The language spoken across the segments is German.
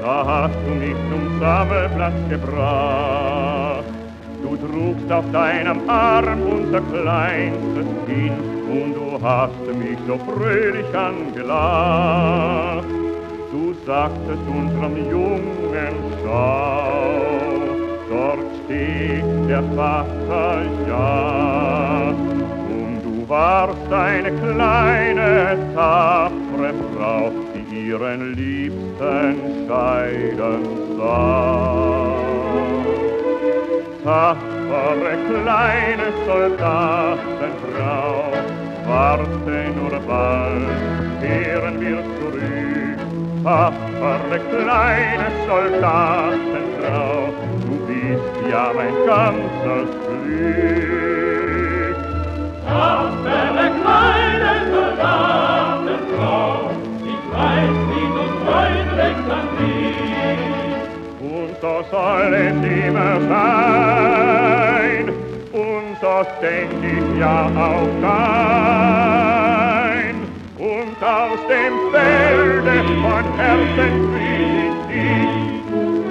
da hast du mich zum Sammelplatz gebracht. Du trugst auf deinem Arm unser kleinstes Kind und du hast mich so fröhlich angelacht. Du sagtest unserem Jungen, schau, dort steht der Vater, ja. Und du warst eine kleine, tapfere Frau, die ihren Liebsten scheiden sah. Tapfere kleine Soldatenfrau, warte nur bald, kehren wir zurück. Tapfere kleine Soldatenfrau, du bist ja mein ganzes Glück. Tapfere kleine Soldatenfrau, ich weiß, wie du freundlich an mich. Und so soll es immer sein, und so denk ich ja auch dein. Und aus dem Felde von Herzen fried ich.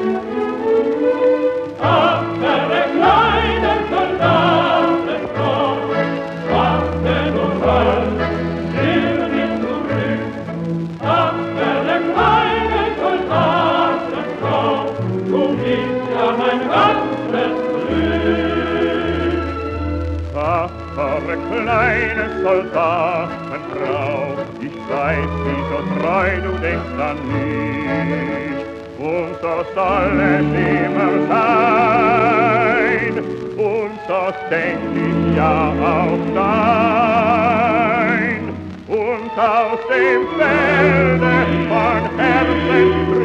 Tapfere kleine Soldatenfrau, warte nur bald, kehren wir zurück. Tapfere kleine Soldatenfrau, du bist ja mein ganzes Glück. Tapfere kleine Soldatenfrau, ich weiß, wie so treu du denkst an mich. Und so soll es immer sein, und so denk ich ja auch dein. Und aus dem Felde von Herzen